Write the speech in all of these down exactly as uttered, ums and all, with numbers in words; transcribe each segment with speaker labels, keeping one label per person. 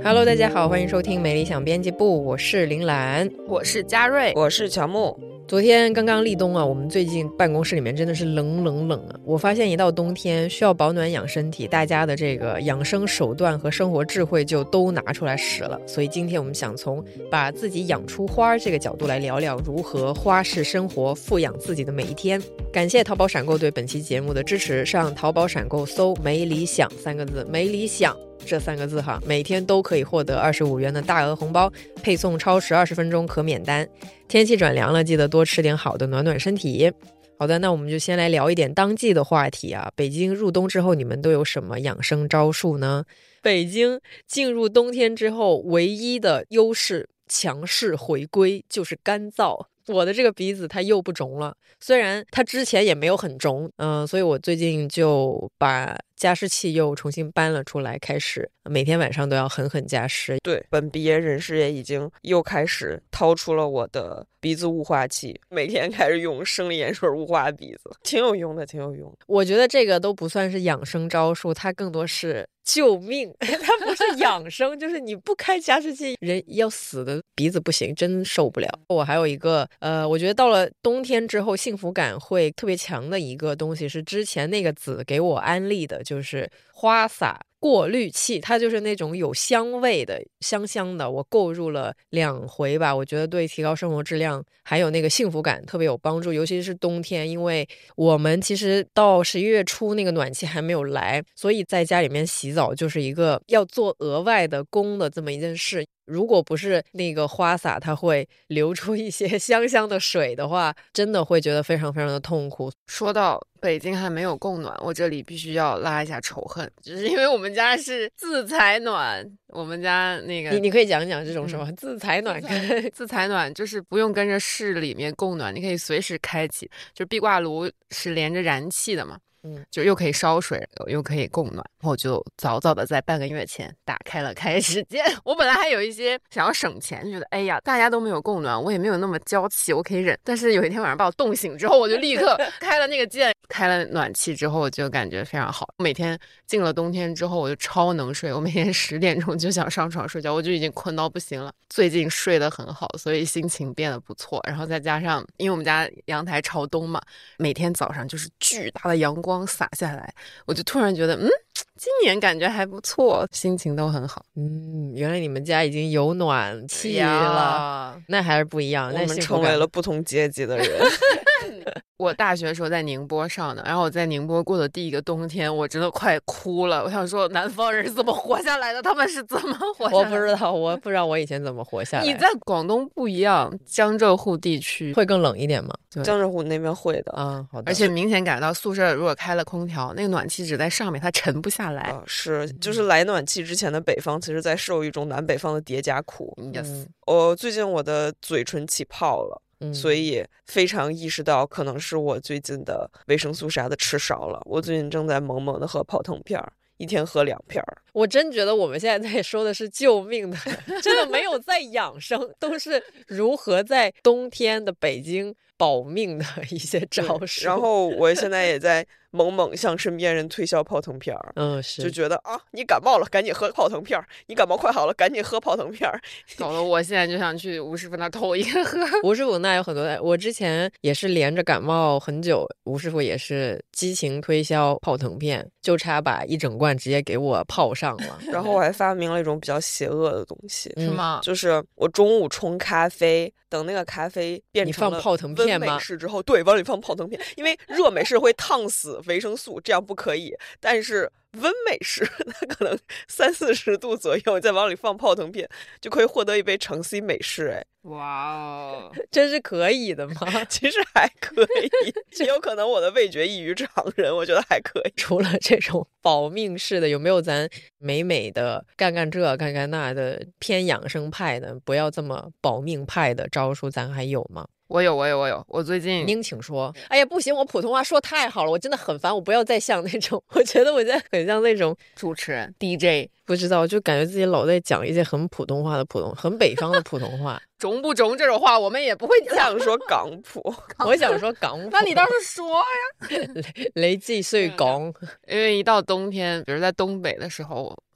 Speaker 1: Hello， 大家好，欢迎收听没理想编辑部，我是林兰，
Speaker 2: 我是嘉瑞，
Speaker 3: 我是乔木。
Speaker 1: 昨天刚刚立冬啊，我们最近办公室里面真的是冷冷冷啊！我发现一到冬天需要保暖养身体，大家的这个养生手段和生活智慧就都拿出来使了。所以今天我们想从把自己养出花这个角度来聊聊如何花式生活，富养自己的每一天。感谢淘宝闪购对本期节目的支持，上淘宝闪购搜没理想三个字，没理想这三个字哈，每天都可以获得二十五元的大额红包，配送超时二十分钟可免单。天气转凉了，记得多吃点好的，暖暖身体。好的，那我们就先来聊一点当季的话题啊。北京入冬之后，你们都有什么养生招数呢？北京进入冬天之后，唯一的优势强势回归就是干燥。我的这个鼻子它又不肿了，虽然它之前也没有很肿，嗯、呃，所以我最近就把加湿器又重新搬了出来，开始每天晚上都要狠狠加湿。
Speaker 3: 对，本毕业人士也已经又开始掏出了我的鼻子雾化器，每天开始用生理盐水雾化鼻子，挺有用的，挺有用的。
Speaker 1: 我觉得这个都不算是养生招数，它更多是救命，它不是养生，就是你不开加湿器，人要死的，鼻子不行，真受不了。我还有一个，呃，我觉得到了冬天之后，幸福感会特别强的一个东西，是之前那个子给我安利的，就是花洒过滤器，它就是那种有香味的，香香的。我购入了两回吧，我觉得对提高生活质量还有那个幸福感特别有帮助，尤其是冬天，因为我们其实到十一月初那个暖气还没有来，所以在家里面洗澡就是一个要做额外的工的这么一件事。如果不是那个花洒它会流出一些香香的水的话，真的会觉得非常非常的痛苦。
Speaker 2: 说到北京还没有供暖，我这里必须要拉一下仇恨，就是因为我们家是自采暖，我们家那个
Speaker 1: 你你可以讲讲这种什么、嗯、自采暖跟
Speaker 2: 自采暖就是不用跟着市里面供暖，你可以随时开启，就壁挂炉是连着燃气的嘛，嗯，就又可以烧水又可以供暖，然后就早早的在半个月前打开了开始键。我本来还有一些想要省钱，觉得哎呀大家都没有供暖，我也没有那么娇气，我可以忍。但是有一天晚上把我冻醒之后，我就立刻开了那个键，开了暖气之后我就感觉非常好。每天进了冬天之后我就超能睡，我每天十点钟就想上床睡觉，我就已经困到不行了。最近睡得很好，所以心情变得不错。然后再加上因为我们家阳台朝东嘛，每天早上就是巨大的阳光洒下来，我就突然觉得嗯今年感觉还不错，心情都很好。
Speaker 1: 嗯，原来你们家已经有暖气了，那还是不一样。
Speaker 3: 我们成为了不同阶级的人。
Speaker 2: 我大学的时候在宁波上的，然后我在宁波过的第一个冬天，我真的快哭了。我想说，南方人是怎么活下来的？他们是怎么活下来的？
Speaker 1: 我不知道，我不知道我以前怎么活下来。
Speaker 2: 你在广东不一样，江浙沪地区
Speaker 1: 会更冷一点吗？
Speaker 3: 江浙沪那边会的
Speaker 1: 啊，好的。
Speaker 2: 而且明显感到宿舍如果开了空调，那个暖气只在上面，它沉不下来。
Speaker 3: 啊、是，就是来暖气之前的北方，其实在受一种南北方的叠加苦。
Speaker 2: Yes，
Speaker 3: 嗯，我最近我的嘴唇起泡了。嗯、所以非常意识到可能是我最近的维生素啥的吃少了。我最近正在猛猛的喝泡腾片，一天喝两片。
Speaker 1: 我真觉得我们现在在说的是救命的，真的没有在养生，都是如何在冬天的北京保命的一些招数。
Speaker 3: 然后我现在也在猛猛向身边人推销泡腾片，
Speaker 1: 嗯，是，
Speaker 3: 就觉得啊，你感冒了赶紧喝泡腾片，你感冒快好了赶紧喝泡腾片，
Speaker 2: 搞得我现在就想去吴师傅那偷一个喝。
Speaker 1: 吴师傅那有很多，我之前也是连着感冒很久，吴师傅也是激情推销泡腾片，就差把一整罐直接给我泡上了。
Speaker 3: 然后我还发明了一种比较邪恶的东西，
Speaker 2: 是吗？
Speaker 3: 就是我中午冲咖啡，等那个咖啡变成了
Speaker 1: 你放泡腾片吗？
Speaker 3: 温美式之后，对，往里放泡腾片，因为热美式会烫死维生素，这样不可以。但是温美式它可能三四十度左右，再往里放泡腾片，就可以获得一杯橙 C 美式。哎，
Speaker 2: 哇哦，
Speaker 1: 这是可以的吗？
Speaker 3: 其实还可以，也有可能我的味觉异于常人，我觉得还可以。
Speaker 1: 除了这种保命式的，有没有咱美美的干干这干干那的偏养生派的，不要这么保命派的招数，咱还有吗？
Speaker 2: 我有我有我有我最近
Speaker 1: 您请说。哎呀不行，我普通话说太好了，我真的很烦，我不要再像那种，我觉得我现在很像那种
Speaker 2: 主持人 D J，
Speaker 1: 不知道，就感觉自己老在讲一些很普通话的普通很北方的普通话。
Speaker 2: 中不中这种话我们也不会
Speaker 3: 讲，说港普。
Speaker 1: 我想说港普。
Speaker 2: 那你倒是说呀。
Speaker 1: 你几岁讲？
Speaker 2: 因为一到冬天，比如在东北的时候，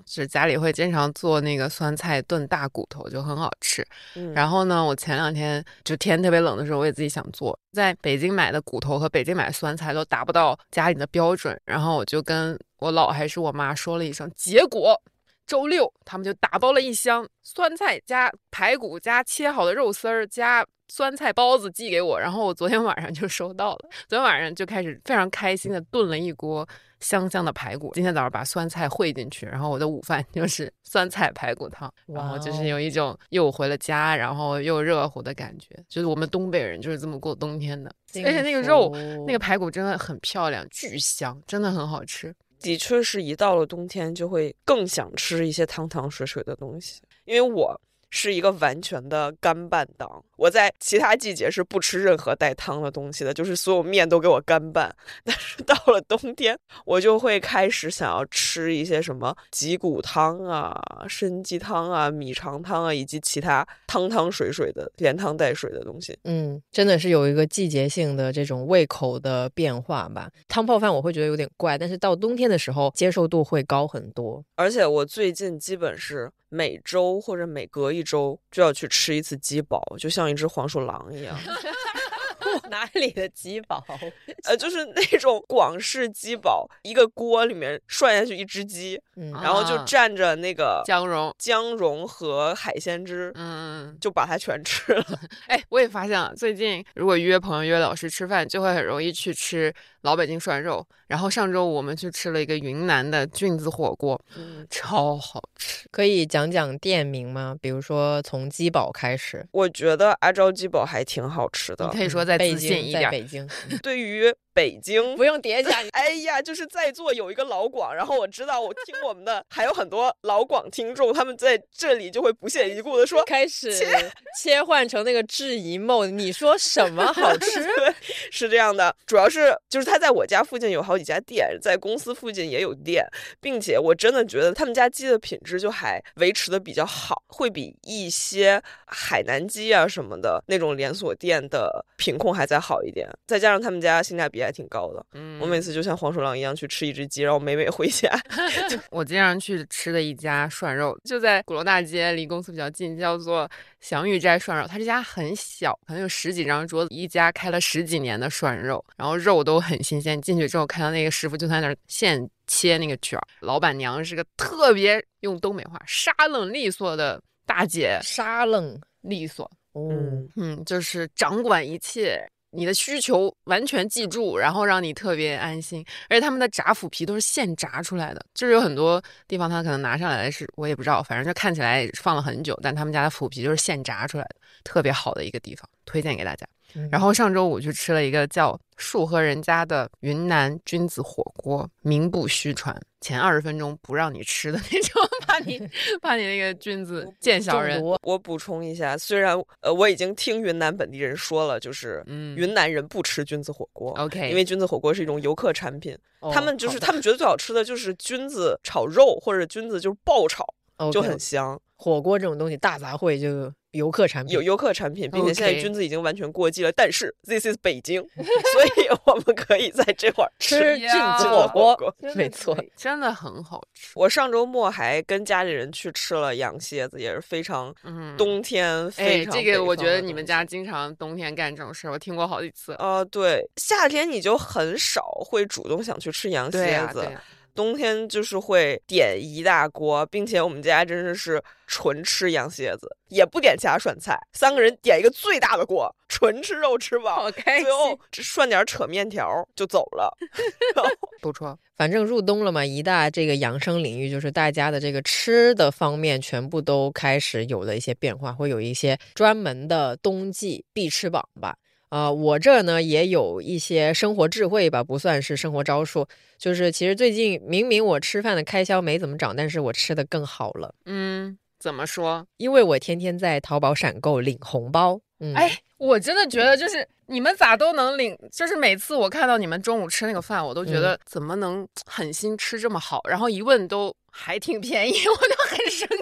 Speaker 2: 就是家里会经常做那个酸菜炖大骨头，就很好吃。嗯、然后呢，我前两天就天特别冷的时候，我也自己想做。在北京买的骨头和北京买的酸菜都达不到家里的标准，然后我就跟我姥还是我妈说了一声，结果周六他们就打包了一箱酸菜加排骨加切好的肉丝儿加酸菜包子寄给我，然后我昨天晚上就收到了，昨天晚上就开始非常开心的炖了一锅香香的排骨，今天早上把酸菜烩进去，然后我的午饭就是酸菜排骨汤，然后就是有一种又回了家然后又热乎的感觉，就是我们东北人就是这么过冬天的。而且那个肉那个排骨真的很漂亮，巨香，真的很好吃。
Speaker 3: 的确是一到了冬天就会更想吃一些汤汤水水的东西，因为我是一个完全的干拌党，我在其他季节是不吃任何带汤的东西的，就是所有面都给我干拌，但是到了冬天我就会开始想要吃一些什么鸡骨汤啊、参鸡汤啊、米肠汤啊，以及其他汤汤水水的连汤带水的东西。
Speaker 1: 嗯，真的是有一个季节性的这种胃口的变化吧。汤泡饭我会觉得有点怪，但是到冬天的时候接受度会高很多。
Speaker 3: 而且我最近基本是每周或者每隔一周就要去吃一次鸡煲，就像一只黄鼠狼一样。
Speaker 1: 哪里的鸡煲？
Speaker 3: 呃，就是那种广式鸡煲，一个锅里面涮下去一只鸡，嗯、然后就蘸着那个
Speaker 2: 姜蓉、
Speaker 3: 姜蓉和海鲜汁，嗯，就把它全吃了。
Speaker 2: 哎，我也发现了，最近如果约朋友约老师吃饭，就会很容易去吃老北京涮肉。然后上周我们去吃了一个云南的菌子火锅，嗯，超好吃。
Speaker 1: 可以讲讲店名吗？比如说从鸡煲开始。
Speaker 3: 我觉得阿昭鸡煲还挺好吃的。
Speaker 2: 你可以说再自信一点。
Speaker 1: 在北京，
Speaker 3: 对于北京
Speaker 1: 不用叠加。
Speaker 3: 哎呀，就是在座有一个老广，然后我知道我听我们的还有很多老广听众，他们在这里就会不屑一顾的说，
Speaker 1: 开始切, 切换成那个质疑 mode， 你说什么好吃？
Speaker 3: 是这样的，主要是就是他在我家附近有好几家店，在公司附近也有店，并且我真的觉得他们家鸡的品质就还维持的比较好，会比一些海南鸡啊什么的那种连锁店的品控还在好一点，再加上他们家性价比还挺高的。嗯，我每次就像黄鼠狼一样去吃一只鸡，然后美美回家。
Speaker 2: 我经常去吃的一家涮肉就在鼓楼大街，离公司比较近，叫做祥玉斋涮肉。它这家很小，可能有十几张桌子，一家开了十几年的涮肉，然后肉都很新鲜。进去之后看到那个师傅就在那儿现切那个卷，老板娘是个特别用东北话沙冷利索的大姐，
Speaker 1: 沙冷
Speaker 2: 利索，
Speaker 1: 嗯
Speaker 2: 嗯，就是掌管一切。你的需求完全记住，然后让你特别安心。而且他们的炸腐皮都是现炸出来的，就是有很多地方他可能拿上来的是我也不知道，反正就看起来放了很久，但他们家的腐皮就是现炸出来的，特别好的一个地方，推荐给大家。嗯、然后上周五去吃了一个叫树和人家的云南菌子火锅，名不虚传，前二十分钟不让你吃的那种，怕你怕你那个菌子见小人。
Speaker 3: 我补充一下，虽然呃我已经听云南本地人说了，就是云南人不吃菌子火锅、
Speaker 2: 嗯、OK，
Speaker 3: 因为菌子火锅是一种游客产品，哦、他们就是他们觉得最好吃的就是菌子炒肉或者菌子就是爆炒，
Speaker 1: okay,
Speaker 3: 就很香。
Speaker 1: 火锅这种东西大杂烩就游客产品，
Speaker 3: 有游客产品，并且现在菌子已经完全过季了。Okay. 但是 this is 北京，所以我们可以在这块
Speaker 1: 吃菌子火锅，没错，
Speaker 2: 真的很好吃。
Speaker 3: 我上周末还跟家里人去吃了羊蝎子，也是非常冬天非常、
Speaker 2: 嗯哎、这个我觉得你们家经常冬天干这种事，我听过好几次。
Speaker 3: 呃，对，夏天你就很少会主动想去吃羊蝎子。
Speaker 2: 对啊对啊，
Speaker 3: 冬天就是会点一大锅，并且我们家真的是纯吃羊蝎子，也不点其他涮菜，三个人点一个最大的锅，纯吃肉吃饱，最后涮点扯面条就走了。
Speaker 2: 不错，
Speaker 1: 反正入冬了嘛，一大这个养生领域就是大家的这个吃的方面全部都开始有了一些变化，会有一些专门的冬季必吃榜吧。呃，我这呢也有一些生活智慧吧，不算是生活招数，就是其实最近明明我吃饭的开销没怎么涨，但是我吃的更好了。
Speaker 2: 嗯，怎么说？
Speaker 1: 因为我天天在淘宝闪购领红包。嗯，
Speaker 2: 哎，我真的觉得就是你们咋都能领，就是每次我看到你们中午吃那个饭，我都觉得怎么能狠心吃这么好，嗯、然后一问都还挺便宜，我都很生气。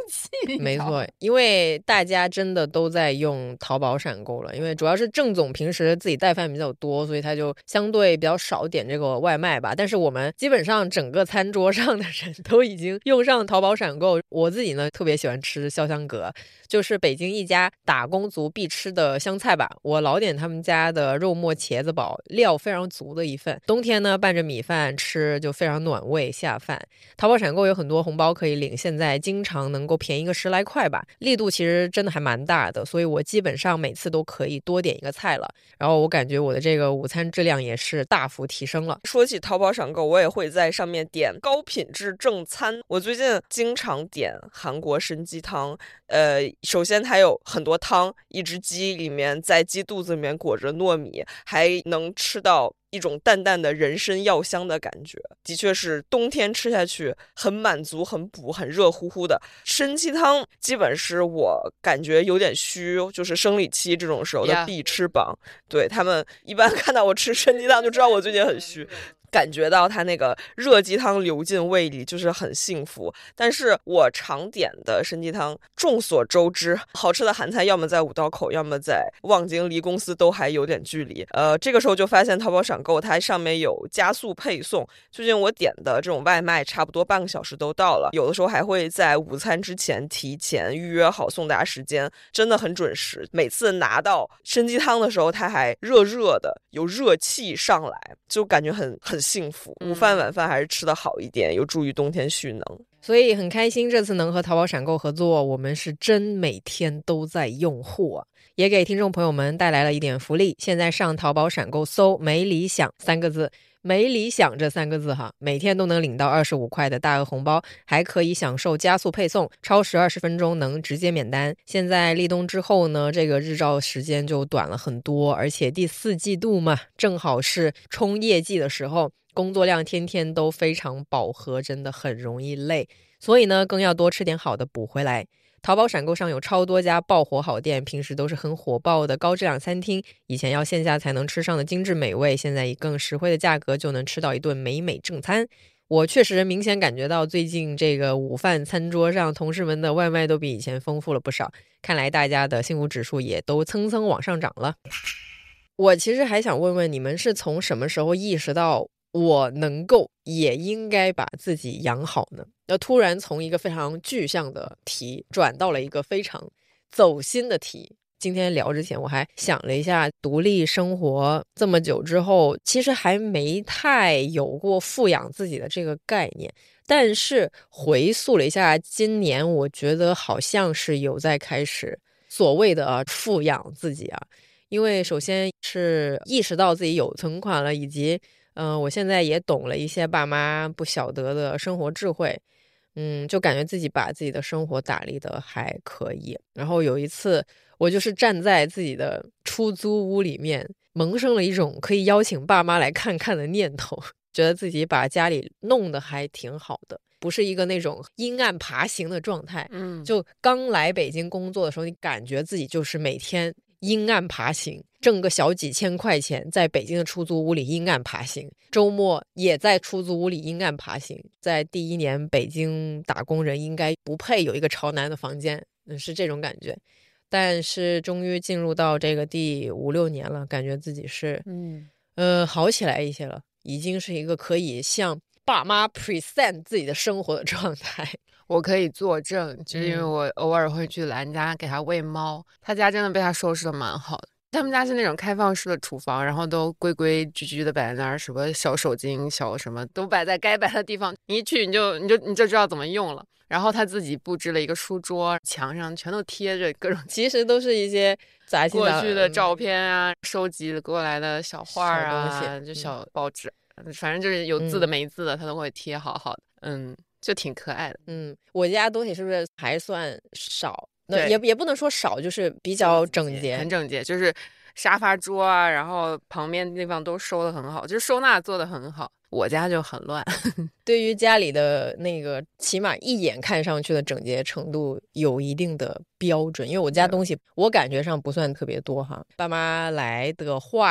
Speaker 1: 没错，因为大家真的都在用淘宝闪购了，因为主要是郑总平时自己带饭比较多，所以他就相对比较少点这个外卖吧。但是我们基本上整个餐桌上的人都已经用上淘宝闪购。我自己呢特别喜欢吃潇湘阁，就是北京一家打工族必吃的湘菜吧。我老点他们家的肉末茄子煲，料非常足的一份，冬天呢拌着米饭吃就非常暖胃下饭。淘宝闪购有很多红包可以领，现在经常能够便宜个十来块吧，力度其实真的还蛮大的，所以我基本上每次都可以多点一个菜了。然后我感觉我的这个午餐质量也是大幅提升了。
Speaker 3: 说起淘宝闪购，我也会在上面点高品质正餐。我最近经常点韩国参鸡汤，呃，首先它有很多汤，一只鸡里面在鸡肚子里面裹着糯米，还能吃到一种淡淡的人参药香的感觉，的确是冬天吃下去很满足、很补、很热乎乎的。参鸡汤基本是我感觉有点虚，就是生理期这种时候的必吃榜。Yeah. 对，他们一般看到我吃参鸡汤就知道我最近很虚。感觉到它那个热鸡汤流进胃里就是很幸福。但是我常点的参鸡汤众所周知，好吃的韩餐要么在五道口，要么在望京，离公司都还有点距离。呃，这个时候就发现淘宝闪购它上面有加速配送，最近我点的这种外卖差不多半个小时都到了，有的时候还会在午餐之前提前预约好送达时间，真的很准时。每次拿到参鸡汤的时候它还热热的，有热气上来，就感觉很很幸福。午饭晚饭还是吃得好一点，有助于冬天蓄能。
Speaker 1: 所以很开心这次能和淘宝闪购合作，我们是真每天都在用户啊，也给听众朋友们带来了一点福利。现在上淘宝闪购搜没理想三个字，没理想这三个字哈，每天都能领到二十五块的大额红包，还可以享受加速配送，超时二十分钟能直接免单。现在立冬之后呢，这个日照时间就短了很多，而且第四季度嘛，正好是冲业绩的时候，工作量天天都非常饱和，真的很容易累，所以呢更要多吃点好的补回来。淘宝闪购上有超多家爆火好店，平时都是很火爆的高质量餐厅，以前要线下才能吃上的精致美味，现在以更实惠的价格就能吃到一顿美美正餐。我确实明显感觉到最近这个午饭餐桌上同事们的外卖都比以前丰富了不少，看来大家的幸福指数也都蹭蹭往上涨了。我其实还想问问你们，是从什么时候意识到我能够也应该把自己养好呢？要突然从一个非常具象的题转到了一个非常走心的题。今天聊之前我还想了一下，独立生活这么久之后，其实还没太有过富养自己的这个概念，但是回溯了一下今年，我觉得好像是有在开始所谓的、啊、富养自己啊。因为首先是意识到自己有存款了，以及嗯、呃，我现在也懂了一些爸妈不晓得的生活智慧，嗯，就感觉自己把自己的生活打理得还可以。然后有一次我就是站在自己的出租屋里面，萌生了一种可以邀请爸妈来看看的念头，觉得自己把家里弄得还挺好的，不是一个那种阴暗爬行的状态。
Speaker 2: 嗯，
Speaker 1: 就刚来北京工作的时候，你感觉自己就是每天阴暗爬行，挣个小几千块钱，在北京的出租屋里阴暗爬行，周末也在出租屋里阴暗爬行。在第一年北京打工人应该不配有一个朝南的房间，嗯，是这种感觉。但是终于进入到这个第五六年了，感觉自己是嗯呃好起来一些了，已经是一个可以向爸妈 present 自己的生活的状态。
Speaker 2: 我可以作证，就是因为我偶尔会去兰家给他喂猫、嗯、他家真的被他收拾的蛮好的。他们家是那种开放式的厨房，然后都规规矩矩的摆在那儿，什么小手巾小什么都摆在该摆的地方，你一去你就你就你就知道怎么用了。然后他自己布置了一个书桌，墙上全都贴着各种，
Speaker 1: 其实都是一些杂七杂
Speaker 2: 过去的照片啊、嗯、收集过来的小画啊，小就小报纸、嗯、反正就是有字的没字的、嗯、他都会贴好好的，嗯，就挺可爱的。
Speaker 1: 嗯，我家东西是不是还算少？那也也不能说少，就是比较整洁，
Speaker 2: 很整洁，就是沙发桌啊，然后旁边地方都收得很好，就是收纳做得很好。我家就很乱。
Speaker 1: 对于家里的那个起码一眼看上去的整洁程度有一定的标准，因为我家东西我感觉上不算特别多哈。爸妈来的话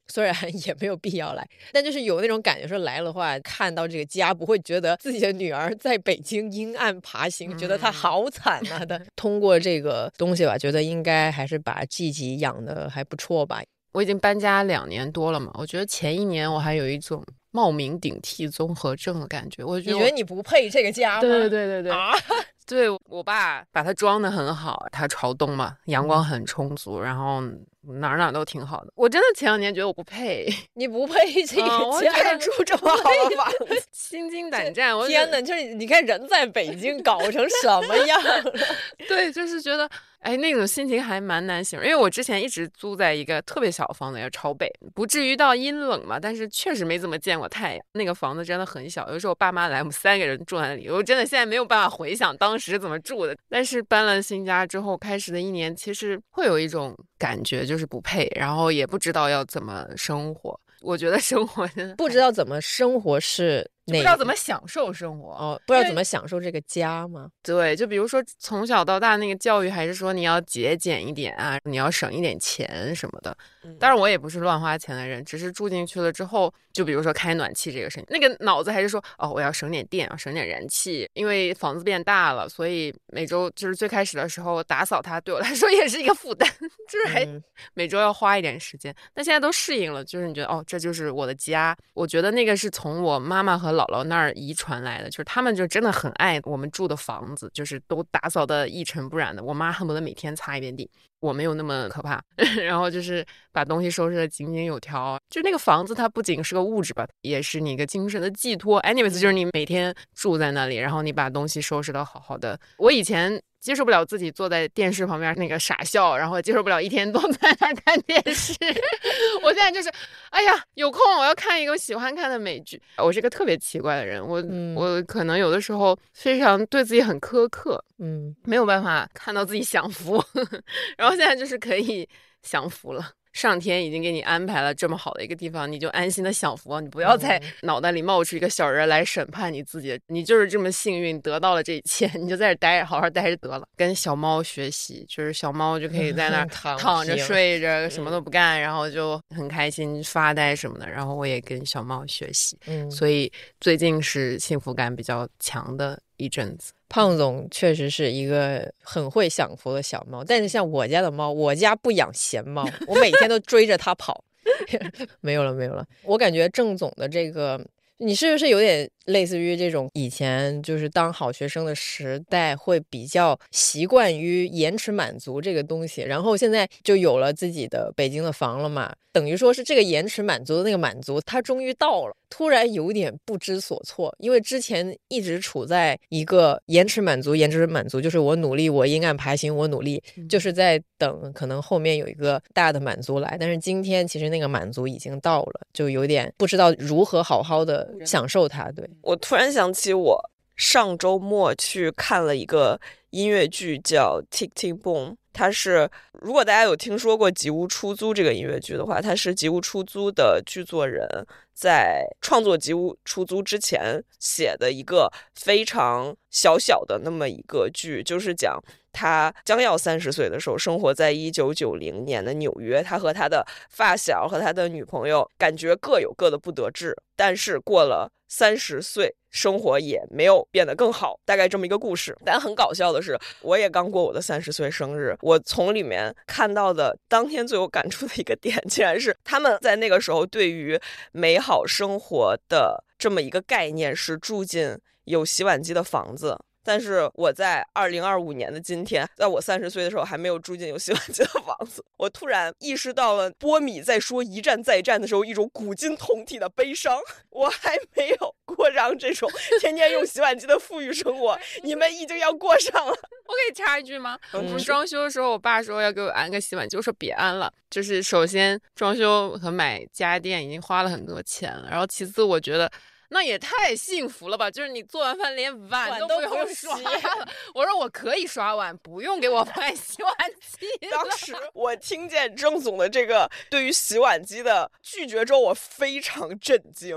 Speaker 1: 虽然也没有必要来，但就是有那种感觉，说来了的话，看到这个家不会觉得自己的女儿在北京阴暗爬行，嗯、觉得她好惨啊的。通过这个东西吧，觉得应该还是把季季养的还不错吧。
Speaker 2: 我已经搬家两年多了嘛，我觉得前一年我还有一种冒名顶替综合症的感觉。我觉得
Speaker 1: 你觉得你不配这个家吗？
Speaker 2: 对对对对对
Speaker 1: 啊！
Speaker 2: 对，我爸把它装得很好，他朝东嘛，阳光很充足，然后哪儿哪儿都挺好的。我真的前两年觉得我不配，
Speaker 1: 你不配这个家，
Speaker 3: 嗯、住这么好的房子，
Speaker 2: 心惊胆战。我
Speaker 1: 天哪，就是你看人在北京搞成什么样了？
Speaker 2: 对，就是觉得哎，那种心情还蛮难形容。因为我之前一直租在一个特别小的房子，要朝北，不至于到阴冷嘛，但是确实没怎么见过太阳。那个房子真的很小，有时候我爸妈来，我们三个人住在那里，我真的现在没有办法回想当时怎么住的。但是搬了新家之后，开始的一年其实会有一种感觉，就是不配，然后也不知道要怎么生活。我觉得生活真的
Speaker 1: 不知道怎么生活是
Speaker 2: 不知道怎么享受生活
Speaker 1: 哦，不知道怎么享受这个家吗？
Speaker 2: 对，就比如说从小到大那个教育还是说你要节俭一点啊，你要省一点钱什么的。当然我也不是乱花钱的人，只是住进去了之后，就比如说开暖气这个事情，那个脑子还是说哦，我要省点电，要省点燃气，因为房子变大了，所以每周就是最开始的时候打扫它对我来说也是一个负担，就是还每周要花一点时间。但现在都适应了，就是你觉得哦，这就是我的家。我觉得那个是从我妈妈和姥姥那儿遗传来的，就是他们就真的很爱我们住的房子，就是都打扫的一尘不染的。我妈恨不得每天擦一遍地，我没有那么可怕。然后就是把东西收拾的井井有条。就那个房子它不仅是个物质吧，也是你一个精神的寄托。anyways 就是你每天住在那里，然后你把东西收拾的好好的。我以前接受不了自己坐在电视旁边那个傻笑，然后接受不了一天都在那看电视。我现在就是哎呀有空我要看一个喜欢看的美剧。我是个特别奇怪的人，我、嗯、我可能有的时候非常对自己很苛刻，嗯，没有办法看到自己享福。然后现在就是可以享福了，上天已经给你安排了这么好的一个地方，你就安心的享福，你不要在脑袋里冒出一个小人来审判你自己。你就是这么幸运得到了这一切，你就在这待着，好好待着得了。跟小猫学习，就是小猫就可以在那儿躺着睡着，什么都不干，然后就很开心发呆什么的。然后我也跟小猫学习，嗯，所以最近是幸福感比较强的一阵子。
Speaker 1: 胖总确实是一个很会享福的小猫，但是像我家的猫，我家不养闲猫，我每天都追着它跑。没有了没有了。我感觉郑总的这个，你是不是有点类似于这种以前就是当好学生的时代会比较习惯于延迟满足这个东西，然后现在就有了自己的北京的房了嘛，等于说是这个延迟满足的那个满足它终于到了，突然有点不知所措。因为之前一直处在一个延迟满足延迟满足，就是我努力我阴暗爬行我努力，就是在等可能后面有一个大的满足来，但是今天其实那个满足已经到了，就有点不知道如何好好的享受它。对，
Speaker 3: 我突然想起我上周末去看了一个音乐剧叫 Tick Tick Boom， 它是如果大家有听说过吉屋出租这个音乐剧的话，它是吉屋出租的剧作人在创作吉屋出租之前写的一个非常小小的那么一个剧，就是讲他将要三十岁的时候，生活在一九九零年的纽约，他和他的发小和他的女朋友感觉各有各的不得志，但是过了三十岁生活也没有变得更好，大概这么一个故事。但很搞笑的是，我也刚过我的三十岁生日，我从里面看到的当天最有感触的一个点，竟然是他们在那个时候对于美好生活的这么一个概念是住进有洗碗机的房子。但是我在二零二五年的今天，在我三十岁的时候还没有住进有洗碗机的房子，我突然意识到了波米在说一战再战的时候一种古今同体的悲伤。我还没有过上这种天天用洗碗机的富裕生活，你们已经要过上了。
Speaker 2: 我可以插一句吗？我们装修的时候，我爸说要给我安个洗碗机，我说别安了。就是首先装修和买家电已经花了很多钱了，然后其次我觉得那也太幸福了吧，就是你做完饭连碗都不用刷了。我说我可以刷碗，不用给我买洗碗机。
Speaker 3: 当时我听见郑总的这个对于洗碗机的拒绝之后，我非常震惊。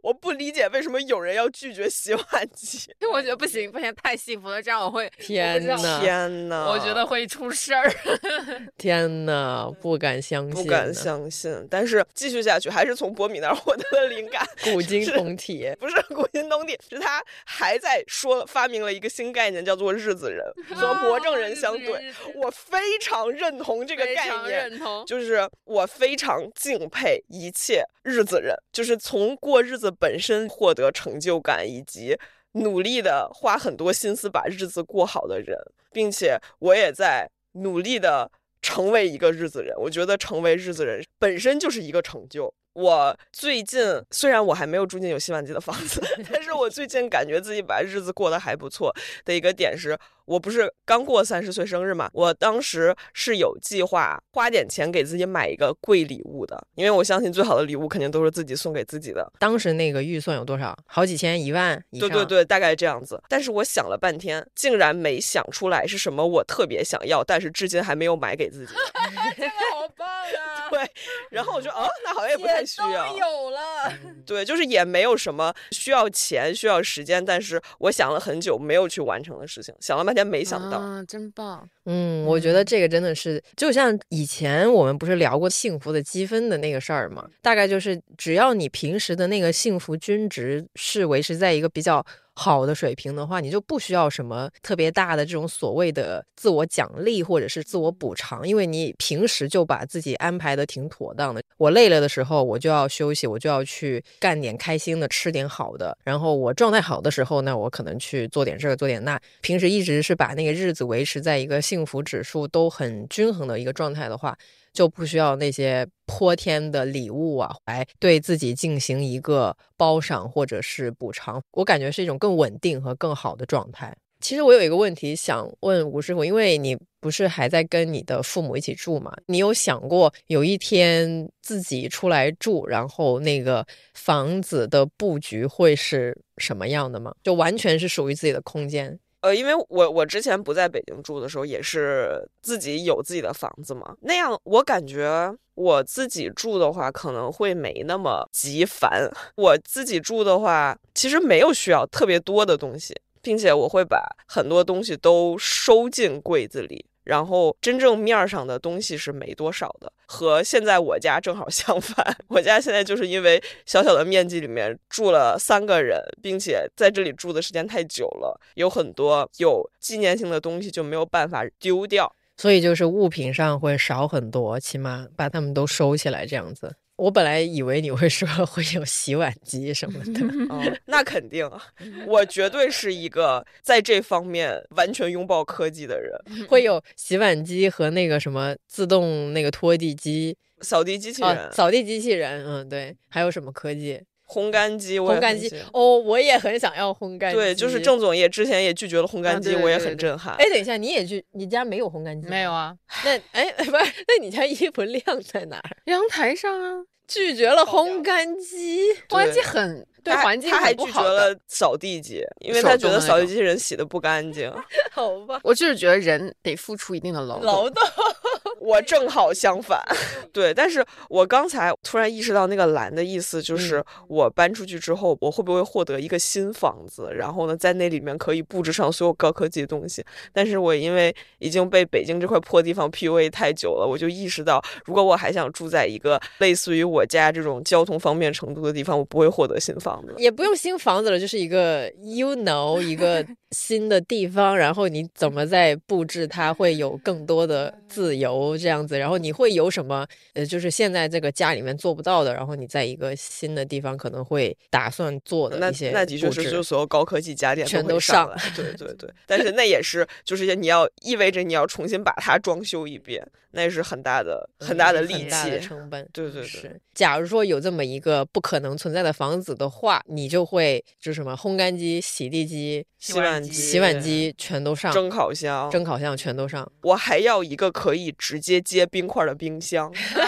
Speaker 3: 我不理解为什么有人要拒绝洗碗机。
Speaker 2: 我觉得不行，不行，太幸福了，这样我会
Speaker 1: 天哪
Speaker 3: 天哪，
Speaker 2: 我觉得会出事儿。
Speaker 1: 天哪，不敢相信，
Speaker 3: 不敢相信。但是继续下去，还是从博米那儿获得的灵感，
Speaker 1: 古今通体，
Speaker 3: 不是古今通体，是他还在说发明了一个新概念，叫做日子人，和魔怔人相对。啊、我非常认同这个概念，
Speaker 2: 认同，
Speaker 3: 就是我非常敬佩一切日子人，就是从过日子本身获得成就感，以及努力的花很多心思把日子过好的人，并且我也在努力的成为一个日子人。我觉得成为日子人本身就是一个成就。我最近虽然我还没有住进有洗碗机的房子，但是我最近感觉自己把日子过得还不错的一个点是，我不是刚过三十岁生日嘛，我当时是有计划花点钱给自己买一个贵礼物的，因为我相信最好的礼物肯定都是自己送给自己的。
Speaker 1: 当时那个预算有多少？好几千、一万以上？
Speaker 3: 对对对，大概这样子。但是我想了半天，竟然没想出来是什么我特别想要，但是至今还没有买给自己。
Speaker 2: 这个好棒啊！
Speaker 3: 对，然后我就哦，那好像也不太需要。
Speaker 2: 都有了。
Speaker 3: 对，就是也没有什么需要钱、需要时间，但是我想了很久没有去完成的事情，想了半天没想到。
Speaker 2: 啊，真棒。
Speaker 1: 嗯，我觉得这个真的是，就像以前我们不是聊过幸福的积分的那个事儿吗？大概就是只要你平时的那个幸福均值是维持在一个比较好的水平的话，你就不需要什么特别大的这种所谓的自我奖励或者是自我补偿，因为你平时就把自己安排的挺妥当的。我累了的时候我就要休息，我就要去干点开心的，吃点好的，然后我状态好的时候呢，我可能去做点这个做点那。平时一直是把那个日子维持在一个幸福指数都很均衡的一个状态的话，就不需要那些泼天的礼物啊，来对自己进行一个褒赏或者是补偿。我感觉是一种更稳定和更好的状态。其实我有一个问题想问吴师傅，因为你不是还在跟你的父母一起住吗？你有想过有一天自己出来住，然后那个房子的布局会是什么样的吗？就完全是属于自己的空间？
Speaker 3: 呃，因为我我之前不在北京住的时候，也是自己有自己的房子嘛，那样我感觉我自己住的话可能会没那么极烦。我自己住的话，其实没有需要特别多的东西，并且我会把很多东西都收进柜子里，然后真正面上的东西是没多少的，和现在我家正好相反。我家现在就是因为小小的面积里面住了三个人，并且在这里住的时间太久了，有很多有纪念性的东西就没有办法丢掉，
Speaker 1: 所以就是物品上会少很多，起码把它们都收起来这样子。我本来以为你会说会有洗碗机什么的。
Speaker 3: 哦，那肯定，我绝对是一个在这方面完全拥抱科技的人。
Speaker 1: 会有洗碗机和那个什么自动那个拖地机、
Speaker 3: 扫地机器人、
Speaker 1: 啊、扫地机器人，嗯，对，还有什么科技？
Speaker 3: 烘干机，
Speaker 1: 烘干机哦，我也很想要烘干机。
Speaker 3: 对，就是郑总也之前也拒绝了烘干机，啊、我也很震撼。
Speaker 1: 哎，等一下，你也拒？你家没有烘干机？
Speaker 2: 没有啊。
Speaker 1: 那哎，不是，那你家衣服晾在哪儿？
Speaker 2: 阳台上啊。
Speaker 1: 拒绝了烘干机，
Speaker 2: 烘干机很对环境很不好的。
Speaker 3: 他还拒绝了扫地机，因为他觉得扫地机器人洗的不干净。
Speaker 1: 好吧，
Speaker 2: 我就是觉得人得付出一定的劳动。
Speaker 1: 劳动。
Speaker 3: 我正好相反。对，但是我刚才突然意识到那个蓝的意思就是我搬出去之后我会不会获得一个新房子，然后呢在那里面可以布置上所有高科技的东西。但是我因为已经被北京这块破地方 P U A 太久了，我就意识到如果我还想住在一个类似于我家这种交通方便程度的地方，我不会获得新房子。
Speaker 1: 也不用新房子了，就是一个 you know 一个新的地方，然后你怎么在布置它会有更多的自由这样子，然后你会有什么呃，就是现在这个家里面做不到的，然后你在一个新的地方可能会打算做的一些
Speaker 3: 那那的确是就所有高科技家电
Speaker 1: 全
Speaker 3: 都
Speaker 1: 上
Speaker 3: 来。对对对，但是那也是就是你要意味着你要重新把它装修一遍，那是很大的很大的力气、
Speaker 1: 很大的成本。
Speaker 3: 对对对，
Speaker 1: 是。假如说有这么一个不可能存在的房子的话，你就会就是什么烘干机、洗地机、
Speaker 3: 洗碗机、
Speaker 1: 洗碗机全都上，
Speaker 3: 蒸烤箱、
Speaker 1: 蒸烤箱全都上。
Speaker 3: 我还要一个可以直接接冰块的冰箱。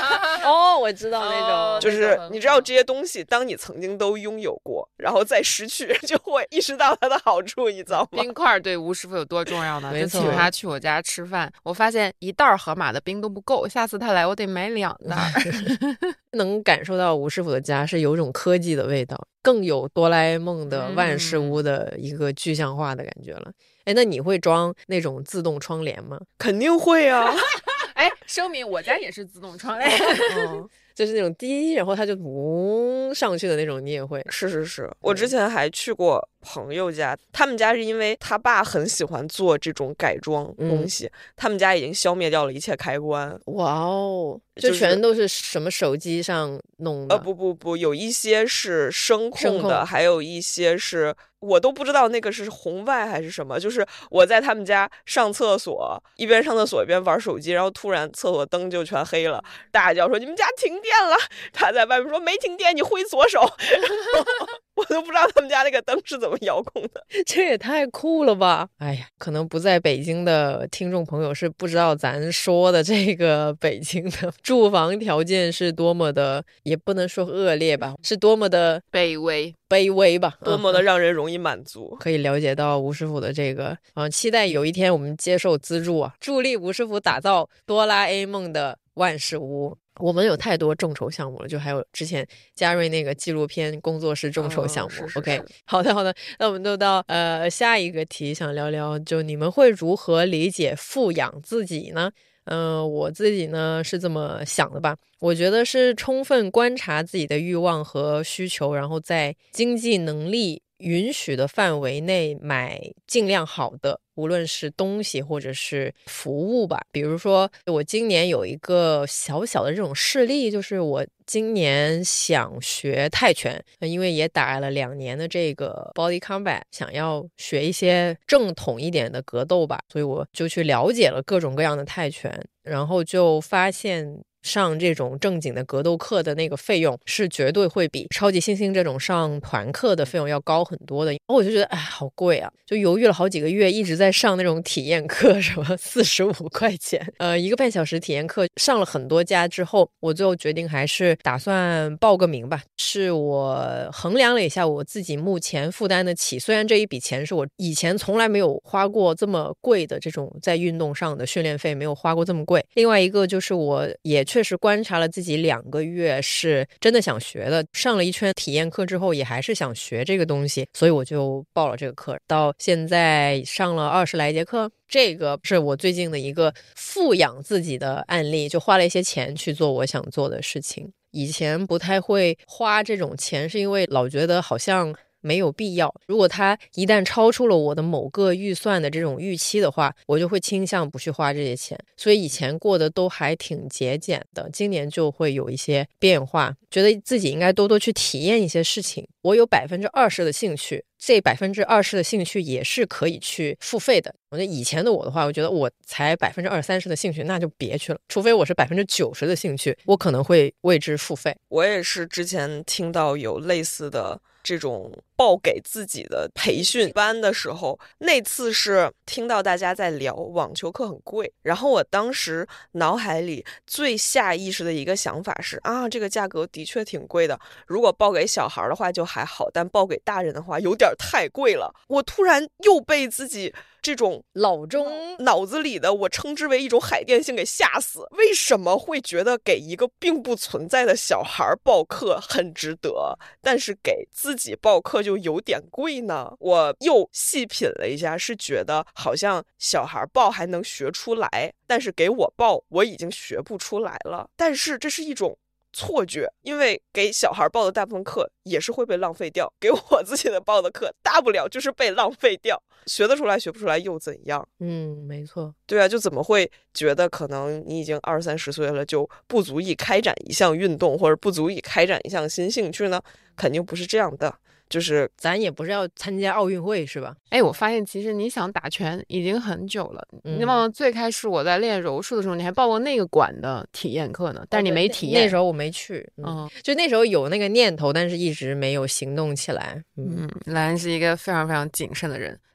Speaker 1: 哦，我知道那种，
Speaker 2: 哦
Speaker 3: 就是你知道这些东西，当你曾经都拥有过，然后再失去，就会意识到它的好处，你知道吗？
Speaker 2: 冰块对吴师傅有多重要呢？
Speaker 1: 没错，
Speaker 2: 就请他去我家吃饭，我发现一袋盒马的冰都不够，下次他来我得买两袋。
Speaker 1: 能感受到吴师傅的家是有种科技的味道，更有哆啦 A 梦的万事屋的一个具象化的感觉了。哎、嗯，那你会装那种自动窗帘吗？
Speaker 3: 肯定会啊。
Speaker 2: 哎，声明我家也是自动窗帘。
Speaker 1: 哦，就是那种滴，然后它就嗡上去的那种，你也会？
Speaker 3: 是是是，我之前还去过朋友家，他们家是因为他爸很喜欢做这种改装东西，嗯、他们家已经消灭掉了一切开关。
Speaker 1: 哇哦，就全都是什么手机上弄的？
Speaker 3: 呃，不不不，有一些是声控的，
Speaker 1: 声控
Speaker 3: 还有一些是我都不知道那个是红外还是什么。就是我在他们家上厕所，一边上厕所一边玩手机，然后突然厕所灯就全黑了，大叫说你们家停电了。他在外面说没停电，你挥左手。我都不知道他们家那个灯是怎么遥控的，
Speaker 1: 这也太酷了吧！哎呀，可能不在北京的听众朋友是不知道咱说的这个北京的住房条件是多么的，也不能说恶劣吧，是多么的
Speaker 2: 卑微
Speaker 1: 卑微吧，
Speaker 3: 多么的让人容易满足。
Speaker 1: 嗯、可以了解到吴师傅的这个啊，期待有一天我们接受资助啊，助力吴师傅打造哆啦 A 梦的万事屋。我们有太多众筹项目了，就还有之前嘉瑞那个纪录片工作室众筹项目、
Speaker 3: 哦、是是是
Speaker 1: OK， 好的好的，那我们都到呃下一个题，想聊聊就你们会如何理解富养自己呢？嗯、呃，我自己呢是这么想的吧，我觉得是充分观察自己的欲望和需求，然后在经济能力允许的范围内买尽量好的，无论是东西或者是服务吧。比如说我今年有一个小小的这种事例，就是我今年想学泰拳，因为也打了两年的这个 Body Combat， 想要学一些正统一点的格斗吧，所以我就去了解了各种各样的泰拳，然后就发现上这种正经的格斗课的那个费用是绝对会比超级星星这种上团课的费用要高很多的。然后我就觉得哎，好贵啊，就犹豫了好几个月，一直在上那种体验课，什么四十五块钱呃一个半小时体验课，上了很多家之后，我最后决定还是打算报个名吧。是我衡量了一下我自己目前负担得起，虽然这一笔钱是我以前从来没有花过这么贵的这种在运动上的训练费，没有花过这么贵。另外一个就是我也确实观察了自己两个月是真的想学的，上了一圈体验课之后也还是想学这个东西，所以我就报了这个课，到现在上了二十来节课。这个是我最近的一个富养自己的案例，就花了一些钱去做我想做的事情。以前不太会花这种钱，是因为老觉得好像没有必要，如果它一旦超出了我的某个预算的这种预期的话，我就会倾向不去花这些钱，所以以前过得都还挺节俭的。今年就会有一些变化，觉得自己应该多多去体验一些事情。我有百分之二十的兴趣，这百分之二十的兴趣也是可以去付费的。我觉得以前的我的话，我觉得我才百分之二三十的兴趣，那就别去了，除非我是百分之九十的兴趣，我可能会为之付费。
Speaker 3: 我也是之前听到有类似的这种报给自己的培训班的时候，那次是听到大家在聊网球课很贵，然后我当时脑海里最下意识的一个想法是啊，这个价格的确挺贵的，如果报给小孩的话就还好，但报给大人的话有点太贵了。我突然又被自己这种
Speaker 1: 老中
Speaker 3: 脑子里的我称之为一种海淀性给吓死。为什么会觉得给一个并不存在的小孩报课很值得，但是给自己报课就有点贵呢？我又细品了一下，是觉得好像小孩报还能学出来，但是给我报我已经学不出来了。但是这是一种错觉，因为给小孩报的大部分课也是会被浪费掉，给我自己的报的课大不了就是被浪费掉，学得出来学不出来又怎样？
Speaker 1: 嗯，没错。
Speaker 3: 对啊，就怎么会觉得可能你已经二三十岁了就不足以开展一项运动，或者不足以开展一项新兴趣呢？肯定不是这样的，就是
Speaker 1: 咱也不是要参加奥运会是吧？
Speaker 2: 哎，我发现其实你想打拳已经很久了。嗯、你忘了最开始我在练柔术的时候，你还报过那个馆的体验课呢，但是你没体验。
Speaker 1: 那时候我没去，嗯，就那时候有那个念头，但是一直没有行动起来。
Speaker 2: 嗯，兰是一个非常非常谨慎的人。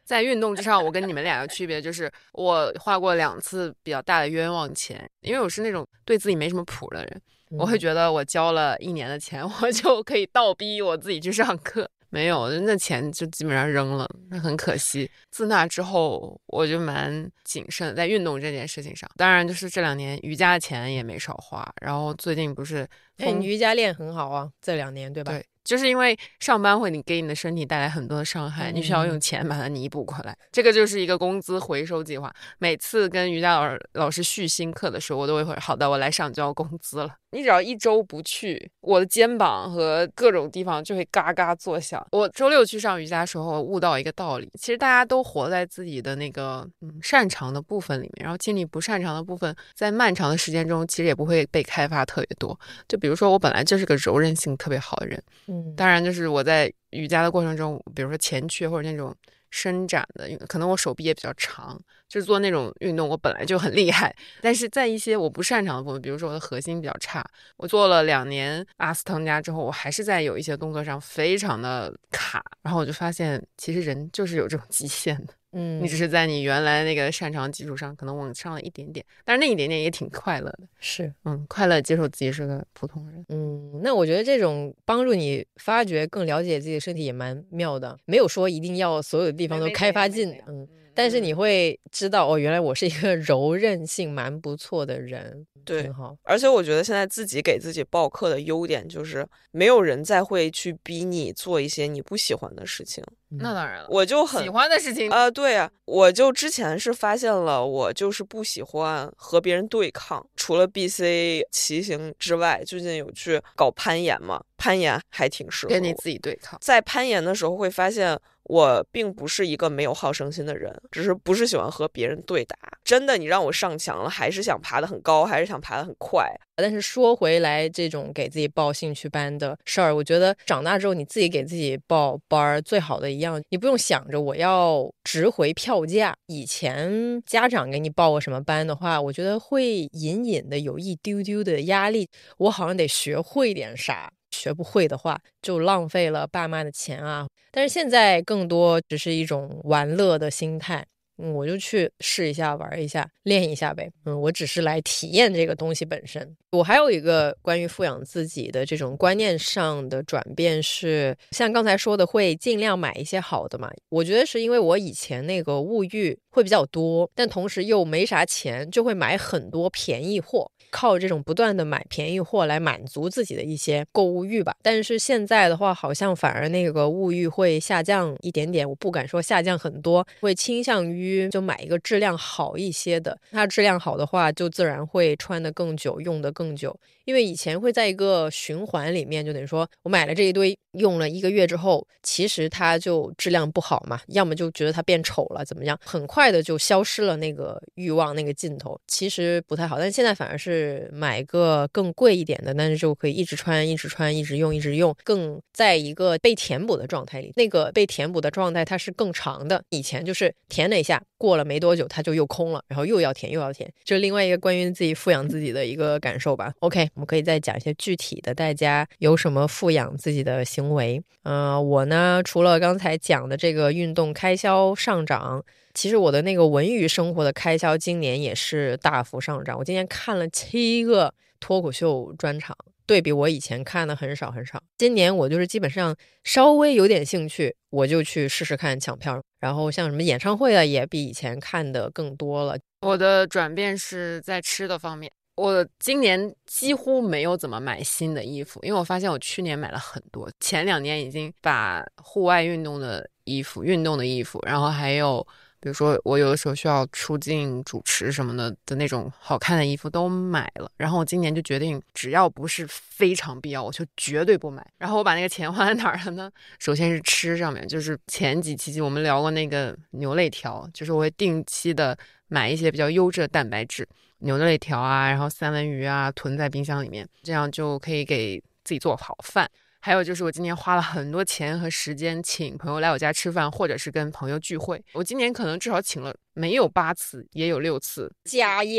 Speaker 2: 在运动之上，我跟你们俩的区别就是，我花过两次比较大的冤枉钱，因为我是那种对自己没什么谱的人，嗯、我会觉得我交了一年的钱，我就可以倒逼我自己去上课。没有，那钱就基本上扔了，很可惜。自那之后，我就蛮谨慎在运动这件事情上。当然，就是这两年瑜伽的钱也没少花。然后最近不是，
Speaker 1: 哎，你瑜伽练很好啊，这两年对吧？
Speaker 2: 对。就是因为上班会你给你的身体带来很多的伤害，你需要用钱把它弥补过来，这个就是一个工资回收计划。每次跟瑜伽老老师续新课的时候，我都会说好的，我来上交工资了。你只要一周不去，我的肩膀和各种地方就会嘎嘎作响。我周六去上瑜伽的时候悟到一个道理，其实大家都活在自己的那个嗯擅长的部分里面，然后尽力不擅长的部分在漫长的时间中其实也不会被开发特别多。就比如说我本来就是个柔韧性特别好的人，嗯，当然就是我在瑜伽的过程中，比如说前屈或者那种伸展的，可能我手臂也比较长，就是做那种运动我本来就很厉害，但是在一些我不擅长的部分，比如说我的核心比较差，我做了两年阿斯腾加之后，我还是在有一些动作上非常的卡，然后我就发现其实人就是有这种极限的。嗯，你只是在你原来那个擅长的基础上可能往上了一点点，但是那一点点也挺快乐的。
Speaker 1: 是，
Speaker 2: 嗯，快乐接受自己是个普通人。
Speaker 1: 嗯，那我觉得这种帮助你发掘更了解自己的身体也蛮妙的，没有说一定要所有的地方都开发尽，嗯，但是你会知道哦，原来我是一个柔韧性蛮不错的人。
Speaker 3: 对，
Speaker 1: 挺好。
Speaker 3: 而且我觉得现在自己给自己报课的优点就是没有人再会去逼你做一些你不喜欢的事情。
Speaker 2: 那当然了，
Speaker 3: 我就很
Speaker 2: 喜欢的事情
Speaker 3: 啊、呃，对啊，我就之前是发现了，我就是不喜欢和别人对抗。除了 B C 骑行之外，最近有去搞攀岩嘛，攀岩还挺适合
Speaker 2: 跟你自己对抗。
Speaker 3: 在攀岩的时候会发现，我并不是一个没有好胜心的人，只是不是喜欢和别人对打。真的，你让我上墙了，还是想爬得很高，还是想爬得很快。
Speaker 1: 但是说回来，这种给自己报兴趣班的事儿，我觉得长大之后你自己给自己报班最好的一样，你不用想着我要值回票价。以前家长给你报个什么班的话，我觉得会隐隐的有一丢丢的压力，我好像得学会点啥，学不会的话就浪费了爸妈的钱啊。但是现在更多只是一种玩乐的心态，嗯，我就去试一下玩一下练一下呗，嗯，我只是来体验这个东西本身。我还有一个关于富养自己的这种观念上的转变是，像刚才说的会尽量买一些好的嘛，我觉得是因为我以前那个物欲会比较多，但同时又没啥钱，就会买很多便宜货，靠这种不断的买便宜货来满足自己的一些购物欲吧。但是现在的话好像反而那个物欲会下降一点点，我不敢说下降很多，会倾向于就买一个质量好一些的，它质量好的话就自然会穿得更久，用得更久。因为以前会在一个循环里面，就等于说我买了这一堆，用了一个月之后，其实它就质量不好嘛，要么就觉得它变丑了怎么样，很快的就消失了那个欲望那个劲头，其实不太好。但是现在反而是买个更贵一点的，但是就可以一直穿一直穿一直用一直用，更在一个被填补的状态里，那个被填补的状态它是更长的。以前就是填了一下，过了没多久它就又空了，然后又要填又要填，这是另外一个关于自己富养自己的一个感受吧。 OK， 我们可以再讲一些具体的，大家有什么富养自己的行为。呃，我呢除了刚才讲的这个运动开销上涨，其实我的那个文娱生活的开销今年也是大幅上涨。我今年看了七个脱口秀专场，对比我以前看的很少很少。今年我就是基本上稍微有点兴趣我就去试试看抢票，然后像什么演唱会啊也比以前看的更多了。
Speaker 2: 我的转变是在吃的方面，我今年几乎没有怎么买新的衣服，因为我发现我去年买了很多，前两年已经把户外运动的衣服运动的衣服，然后还有比如说我有的时候需要出镜主持什么的的那种好看的衣服都买了，然后我今年就决定只要不是非常必要我就绝对不买。然后我把那个钱花在哪儿了呢？首先是吃上面，就是前几期我们聊过那个牛肋条，就是我会定期的买一些比较优质的蛋白质，牛肋条啊，然后三文鱼啊囤在冰箱里面，这样就可以给自己做好饭。还有就是我今年花了很多钱和时间请朋友来我家吃饭，或者是跟朋友聚会，我今年可能至少请了没有八次也有六次
Speaker 1: 家宴。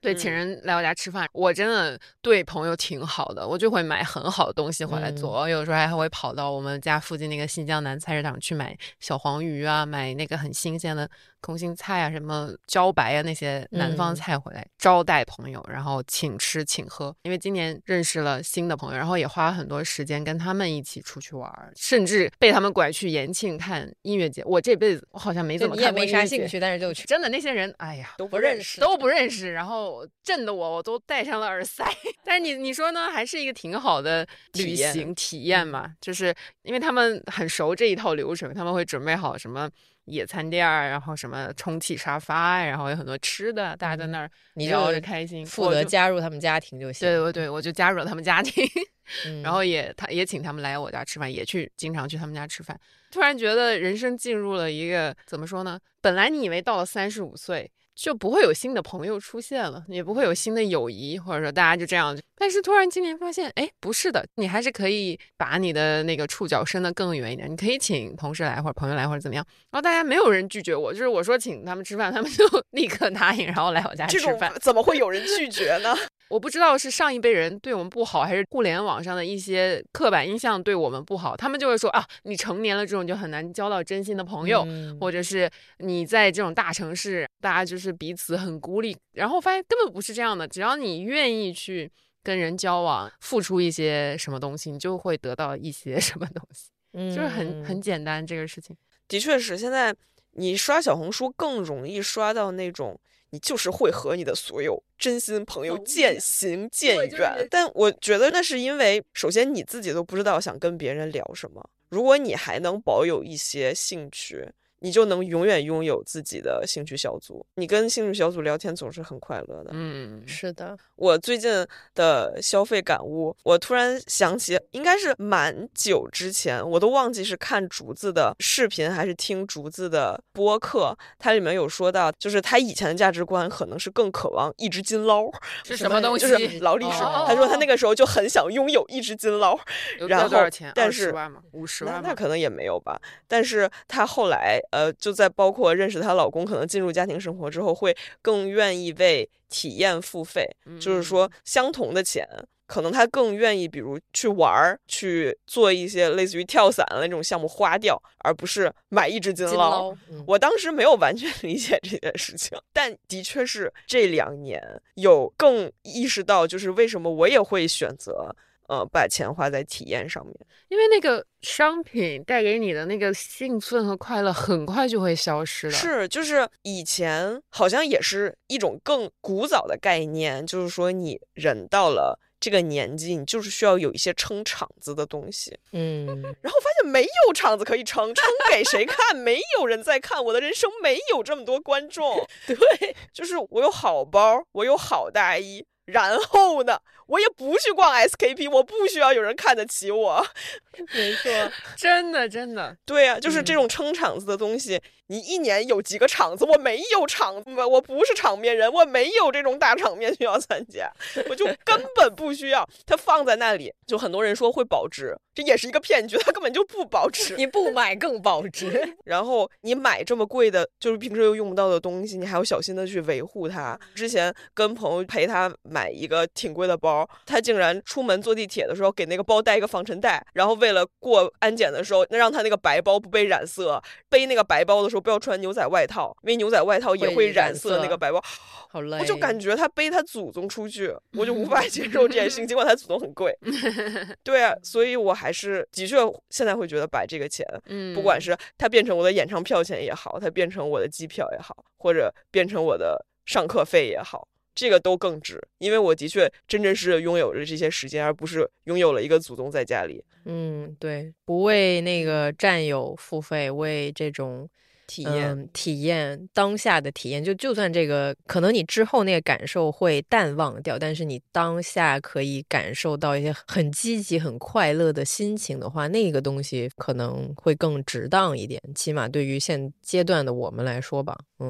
Speaker 2: 对，请人来我家吃饭，嗯、我真的对朋友挺好的，我就会买很好的东西回来做。嗯、我有时候还会跑到我们家附近那个新疆南菜市场去买小黄鱼啊，买那个很新鲜的空心菜啊，什么茭白啊那些南方菜回来、嗯、招待朋友，然后请吃请喝。因为今年认识了新的朋友，然后也花了很多时间跟他们一起出去玩，甚至被他们拐去延庆看音乐节。我这辈子我好像没怎么看过音乐节，
Speaker 1: 你也没啥兴趣，但是就去。
Speaker 2: 真的那些人，哎呀，
Speaker 3: 都不认识，
Speaker 2: 都不认识，然后震得我我都戴上了耳塞。但是你你说呢，还是一个挺好的旅行体验嘛，就是因为他们很熟这一套流程，他们会准备好什么野餐垫，然后什么充气沙发，然后有很多吃的，大家在那儿聊着开心，
Speaker 1: 负责加入他们家庭就行。
Speaker 2: 对对对，我就加入了他们家庭。嗯、然后也他也请他们来我家吃饭，也去经常去他们家吃饭。突然觉得人生进入了一个怎么说呢？本来你以为到了三十五岁就不会有新的朋友出现了，也不会有新的友谊，或者说大家就这样。但是突然今年发现，哎，不是的，你还是可以把你的那个触角伸得更远一点。你可以请同事来或者朋友来或者怎么样，然后大家没有人拒绝我，就是我说请他们吃饭，他们就立刻答应，然后来我家吃饭。
Speaker 3: 这种怎么会有人拒绝呢？
Speaker 2: 我不知道是上一辈人对我们不好，还是互联网上的一些刻板印象对我们不好。他们就会说啊，你成年了之后你就很难交到真心的朋友，嗯、或者是你在这种大城市，大家就是彼此很孤立。然后发现根本不是这样的，只要你愿意去跟人交往，付出一些什么东西，你就会得到一些什么东西，嗯、就是很很简单这个事情。
Speaker 3: 的确是，现在你刷小红书更容易刷到那种。你就是会和你的所有真心朋友渐行渐远，但我觉得那是因为首先你自己都不知道想跟别人聊什么，如果你还能保有一些兴趣，你就能永远拥有自己的兴趣小组，你跟兴趣小组聊天总是很快乐的。
Speaker 1: 嗯，是的。
Speaker 3: 我最近的消费感悟，我突然想起应该是蛮久之前，我都忘记是看竹子的视频还是听竹子的播客，它里面有说到就是他以前的价值观可能是更渴望一只金捞，
Speaker 2: 是什么东西，
Speaker 3: 就是劳力士、哦、他说他那个时候就很想拥有一只金捞，然后
Speaker 2: 多少钱？
Speaker 3: 但是
Speaker 2: 二十万吗？五十万吗？
Speaker 3: 那, 那可能也没有吧，但是他后来呃，就在包括认识她老公，可能进入家庭生活之后，会更愿意为体验付费，嗯、就是说相同的钱，可能他更愿意，比如去玩，去做一些类似于跳伞的那种项目花掉，而不是买一只金捞。嗯、我当时没有完全理解这件事情，但的确是这两年有更意识到，就是为什么我也会选择。呃，把钱花在体验上面，
Speaker 2: 因为那个商品带给你的那个兴奋和快乐很快就会消失了。
Speaker 3: 是，就是以前好像也是一种更古早的概念，就是说你人到了这个年纪，你就是需要有一些撑场子的东西。嗯，然后发现没有场子可以撑，撑给谁看？没有人在看，我的人生没有这么多观众。对，就是我有好包，我有好大衣。然后呢，我也不去逛 S K P， 我不需要有人看得起我。
Speaker 2: 没错，真的真的，
Speaker 3: 对啊，就是这种撑场子的东西，嗯、你一年有几个场子？我没有场子，我不是场面人，我没有这种大场面需要参加，我就根本不需要。它放在那里，就很多人说会保值，这也是一个骗局，它根本就不保值。
Speaker 1: 你不买更保值。
Speaker 3: 然后你买这么贵的，就是平时又用不到的东西，你还要小心的去维护它。之前跟朋友陪他买一个挺贵的包，他竟然出门坐地铁的时候给那个包带一个防尘袋，然后为了过安检的时候让他那个白包不被染色，背那个白包的时候不要穿牛仔外套，因为牛仔外套也会染色那个白包。
Speaker 1: 好累，
Speaker 3: 我就感觉他背他祖宗出去，我就无法接受这件事情。尽管他祖宗很贵，对啊，所以我还是的确现在会觉得把这个钱，嗯，不管是它变成我的演唱票钱也好，它变成我的机票也好，或者变成我的上课费也好，这个都更值，因为我的确真正是拥有了这些时间，而不是拥有了一个祖宗在家里。
Speaker 1: 嗯，对，不为那个战友付费，为这种
Speaker 3: 体验、
Speaker 1: 嗯、体验当下的体验，就就算这个可能你之后那个感受会淡忘掉，但是你当下可以感受到一些很积极很快乐的心情的话，那个东西可能会更值当一点，起码对于现阶段的我们来说吧。嗯，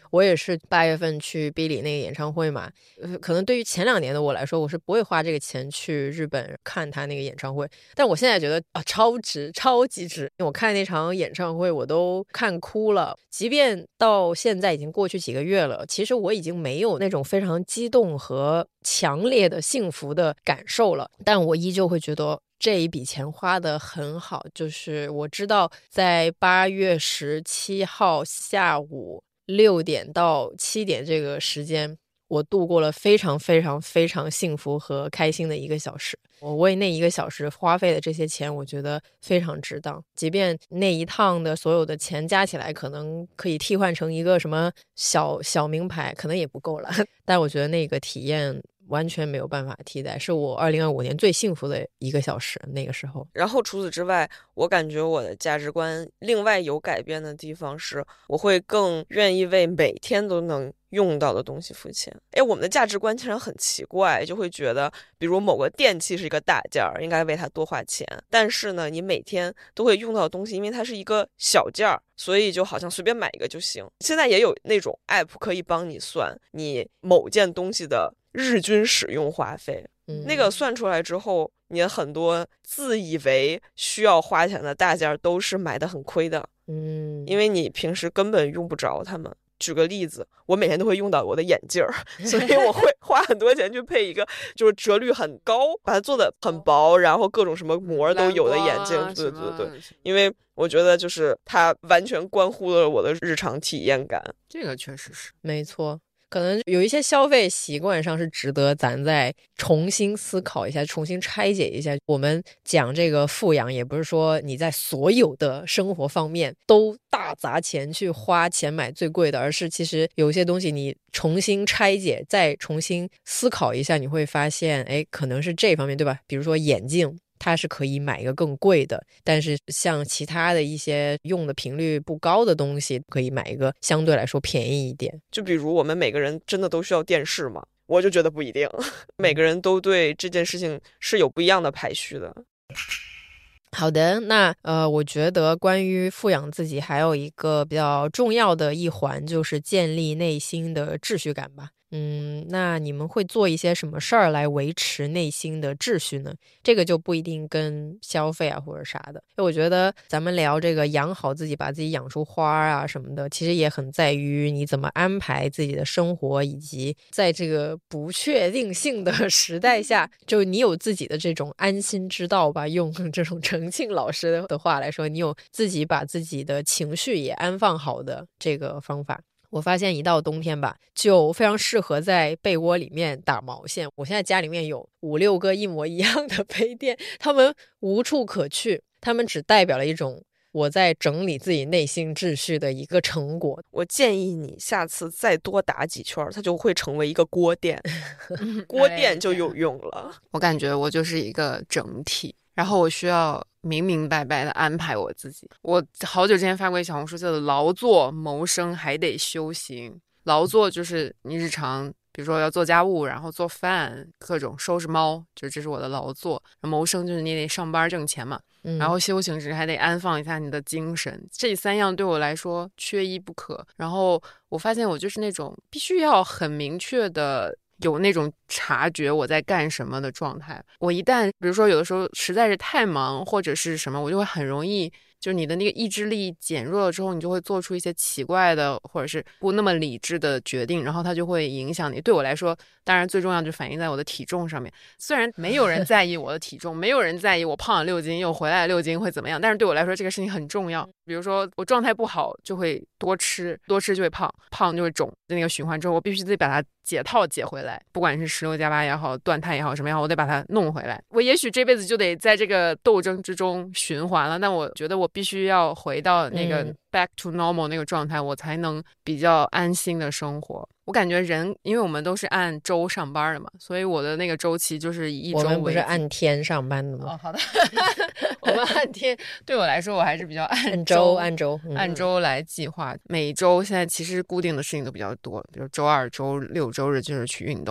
Speaker 1: 我也是八月份去 Billy 那个演唱会嘛，呃，可能对于前两年的我来说，我是不会花这个钱去日本看他那个演唱会，但我现在觉得啊，超值，超级值。我看那场演唱会我都看哭了，即便到现在已经过去几个月了，其实我已经没有那种非常激动和强烈的幸福的感受了，但我依旧会觉得这一笔钱花得很好。就是我知道在八月十七号下午六点到七点这个时间，我度过了非常非常非常幸福和开心的一个小时。我为那一个小时花费的这些钱，我觉得非常值当。即便那一趟的所有的钱加起来，可能可以替换成一个什么小小名牌，可能也不够了。但我觉得那个体验完全没有办法替代，是我二零二五年最幸福的一个小时，那个时候。
Speaker 3: 然后除此之外，我感觉我的价值观另外有改变的地方是，我会更愿意为每天都能用到的东西付钱。哎，我们的价值观经常很奇怪，就会觉得比如某个电器是一个大件儿，应该为它多花钱，但是呢你每天都会用到的东西，因为它是一个小件儿，所以就好像随便买一个就行。现在也有那种 app 可以帮你算你某件东西的日均使用花费，嗯，那个算出来之后，你很多自以为需要花钱的大件都是买的很亏的，嗯，因为你平时根本用不着它们。举个例子，我每天都会用到我的眼镜儿，所以我会花很多钱去配一个就是折率很高，把它做的很薄，然后各种什么膜都有的眼镜。对对对，因为我觉得就是它完全关乎了我的日常体验感。
Speaker 2: 这个确实是
Speaker 1: 没错。可能有一些消费习惯上是值得咱再重新思考一下，重新拆解一下。我们讲这个富养，也不是说你在所有的生活方面都大砸钱去花钱买最贵的，而是其实有些东西你重新拆解，再重新思考一下，你会发现，哎，可能是这方面，对吧？比如说眼镜，它是可以买一个更贵的，但是像其他的一些用的频率不高的东西，可以买一个相对来说便宜一点。
Speaker 3: 就比如我们每个人真的都需要电视吗？我就觉得不一定，每个人都对这件事情是有不一样的排序的。
Speaker 1: 好的，那呃，我觉得关于富养自己还有一个比较重要的一环，就是建立内心的秩序感吧。嗯，那你们会做一些什么事儿来维持内心的秩序呢？这个就不一定跟消费啊或者啥的。因为我觉得咱们聊这个养好自己，把自己养出花啊什么的，其实也很在于你怎么安排自己的生活，以及在这个不确定性的时代下，就你有自己的这种安心之道吧。用这种陈庆老师的话来说，你有自己把自己的情绪也安放好的这个方法。我发现一到冬天吧，就非常适合在被窝里面打毛线。我现在家里面有五六个一模一样的杯垫，它们无处可去，它们只代表了一种我在整理自己内心秩序的一个成果。
Speaker 3: 我建议你下次再多打几圈，它就会成为一个锅垫锅垫就有用了。
Speaker 2: 我感觉我就是一个整体，然后我需要明明白白的安排我自己。我好久之前发过一小红书叫做劳作谋生还得修行。劳作就是你日常比如说要做家务，然后做饭，各种收拾猫，就这是我的劳作。谋生就是你得上班挣钱嘛，嗯、然后修行是还得安放一下你的精神。这三样对我来说缺一不可。然后我发现我就是那种必须要很明确的有那种察觉我在干什么的状态。我一旦比如说有的时候实在是太忙或者是什么，我就会很容易就是你的那个意志力减弱了之后，你就会做出一些奇怪的或者是不那么理智的决定，然后它就会影响你。对我来说当然最重要就反映在我的体重上面。虽然没有人在意我的体重没有人在意我胖了六斤又回来了六斤会怎么样，但是对我来说这个事情很重要。比如说我状态不好就会多吃，多吃就会胖，胖就会肿，那个循环之后我必须得把它解套解回来，不管是十六加八也好，断碳也好，什么也好，我得把它弄回来。我也许这辈子就得在这个斗争之中循环了，但我觉得我必须要回到那个 back to normal 那个状态，我才能比较安心的生活。我感觉人因为我们都是按周上班的嘛，所以我的那个周期就是以一周为，
Speaker 1: 我们不是按天上班的吗？
Speaker 2: 哦，好的我们按天，对我来说我还是比较按
Speaker 1: 周按周、
Speaker 2: 嗯、按周来计划。每周现在其实固定的事情都比较多，比如周二周六周日就是去运动，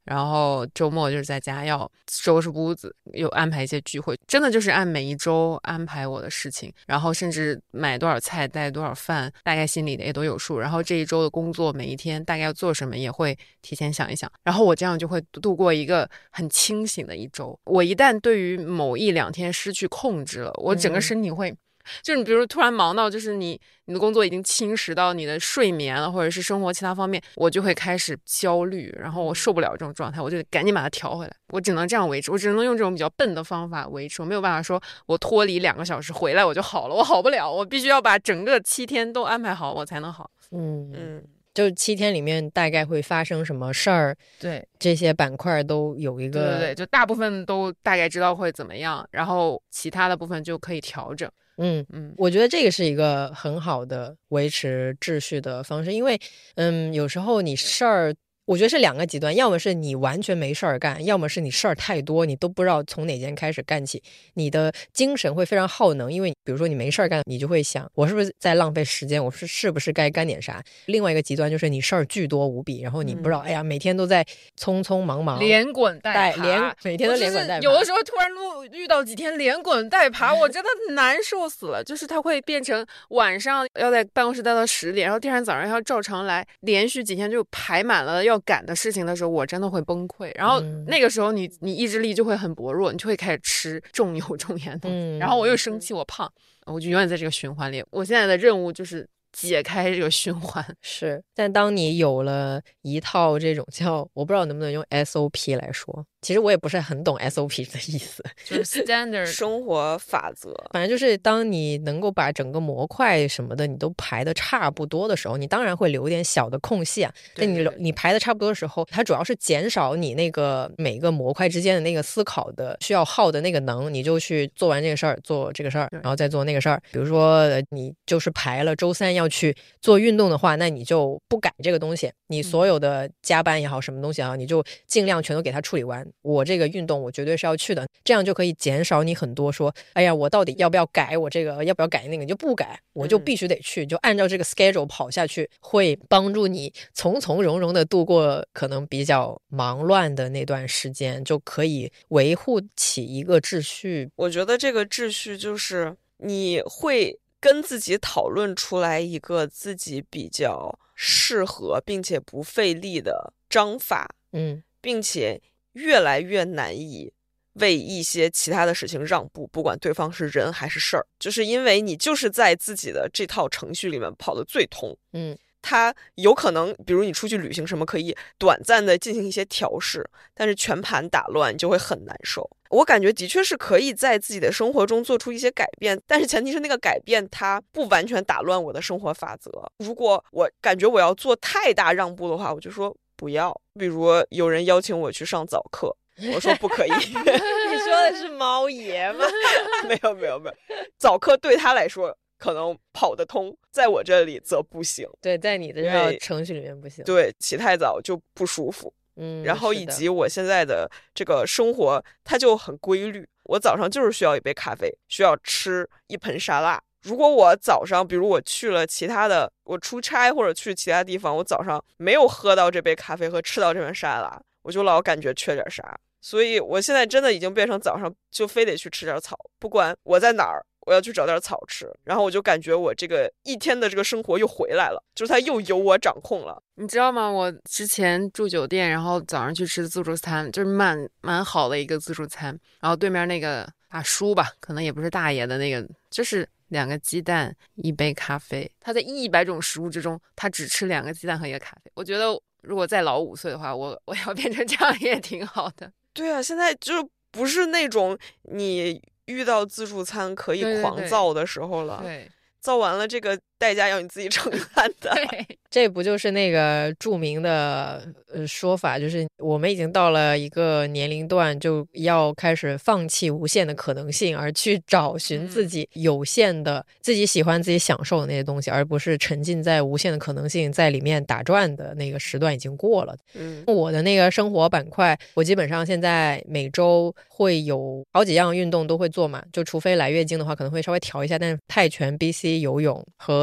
Speaker 2: 然后周末就是在家要收拾屋子，有安排一些聚会，真的就是按每一周安排我的事情，然后甚至买多少菜带多少饭，大概心里的也都有数，然后这一周的工作每一天大概要做什么也会提前想一想，然后我这样就会度过一个很清醒的一周。我一旦对于某一两天失去控制了，我整个身体会、嗯就是你比如突然忙到就是你你的工作已经侵蚀到你的睡眠了，或者是生活其他方面，我就会开始焦虑，然后我受不了这种状态，我就赶紧把它调回来，我只能这样维持，我只能用这种比较笨的方法维持，我没有办法说我脱离两个小时回来我就好了，我好不了，我必须要把整个七天都安排好我才能好。
Speaker 1: 嗯嗯，就七天里面大概会发生什么事儿，
Speaker 2: 对，
Speaker 1: 这些板块都有一个，
Speaker 2: 对对对，就大部分都大概知道会怎么样，然后其他的部分就可以调整。
Speaker 1: 嗯嗯，我觉得这个是一个很好的维持秩序的方式，因为嗯，有时候你事儿，我觉得是两个极端，要么是你完全没事儿干，要么是你事儿太多，你都不知道从哪件开始干起，你的精神会非常耗能，因为比如说你没事儿干，你就会想我是不是在浪费时间，我是是不是该干点啥。另外一个极端就是你事儿巨多无比，然后你不知道、嗯、哎呀每天都在匆匆忙忙
Speaker 2: 连滚带爬，
Speaker 1: 连每天都连滚带爬，
Speaker 2: 有的时候突然遇到几天连滚带爬我真的难受死了，就是它会变成晚上要在办公室待到十点，然后第二天早上要照常来，连续几天就排满了要赶的事情的时候，我真的会崩溃。然后那个时候你你意志力就会很薄弱，你就会开始吃重油重盐的东西、嗯、然后我又生气我胖，我就永远在这个循环里。我现在的任务就是解开这个循环。
Speaker 1: 是，但当你有了一套这种叫，我不知道能不能用 S O P 来说，其实我也不是很懂 S O P 的意思，
Speaker 2: 就是 standard
Speaker 3: 生活法则。
Speaker 1: 反正就是当你能够把整个模块什么的你都排的差不多的时候，你当然会留点小的空隙啊。但你你排的差不多的时候，它主要是减少你那个每个模块之间的那个思考的需要耗的那个能，你就去做完这个事儿，做这个事儿，然后再做那个事儿。比如说你就是排了周三要去做运动的话，那你就不改这个东西，你所有的加班也好什么东西也好，你就尽量全都给它处理完。我这个运动我绝对是要去的，这样就可以减少你很多说哎呀我到底要不要改，我这个要不要改那个，你就不改，我就必须得去、嗯、就按照这个 schedule 跑下去，会帮助你从从容容的度过可能比较忙乱的那段时间，就可以维护起一个秩序。
Speaker 3: 我觉得这个秩序就是你会跟自己讨论出来一个自己比较适合并且不费力的章法，
Speaker 1: 嗯，
Speaker 3: 并且越来越难以为一些其他的事情让步，不管对方是人还是事儿，就是因为你就是在自己的这套程序里面跑得最通。
Speaker 1: 嗯，
Speaker 3: 它有可能比如你出去旅行什么可以短暂的进行一些调试，但是全盘打乱就会很难受。我感觉的确是可以在自己的生活中做出一些改变，但是前提是那个改变它不完全打乱我的生活法则。如果我感觉我要做太大让步的话，我就说不要。比如有人邀请我去上早课，我说不可以。
Speaker 1: 你说的是猫爷吗？
Speaker 3: 没有没有没有，早课对他来说可能跑得通，在我这里则不行。
Speaker 1: 对，在你的这套程序里面不行。
Speaker 3: 对，起太早就不舒服。
Speaker 1: 嗯，
Speaker 3: 然后以及我现在的这个生活它就很规律，我早上就是需要一杯咖啡，需要吃一盆沙拉。如果我早上比如我去了其他的，我出差或者去其他地方，我早上没有喝到这杯咖啡和吃到这盆沙拉，我就老感觉缺点啥。所以我现在真的已经变成早上就非得去吃点草，不管我在哪儿我要去找点草吃，然后我就感觉我这个一天的这个生活又回来了，就是它又由我掌控了。
Speaker 2: 你知道吗？我之前住酒店，然后早上去吃自助餐，就是蛮蛮好的一个自助餐，然后对面那个大叔吧，可能也不是大爷的那个，就是两个鸡蛋一杯咖啡，他在一百种食物之中他只吃两个鸡蛋和一个咖啡。我觉得如果再老五岁的话，我我要变成这样也挺好的。
Speaker 3: 对啊，现在就不是那种你遇到自助餐可以狂造的时候了。
Speaker 2: 对，对对，
Speaker 3: 造完了这个代价要你自己承担的。
Speaker 2: 对，
Speaker 1: 这不就是那个著名的呃说法，就是我们已经到了一个年龄段，就要开始放弃无限的可能性，而去找寻自己有限的、嗯、自己喜欢自己享受的那些东西，而不是沉浸在无限的可能性在里面打转的那个时段已经过了。
Speaker 3: 嗯，
Speaker 1: 我的那个生活板块，我基本上现在每周会有好几样运动都会做嘛，就除非来月经的话可能会稍微调一下，但是泰拳、B C、游泳和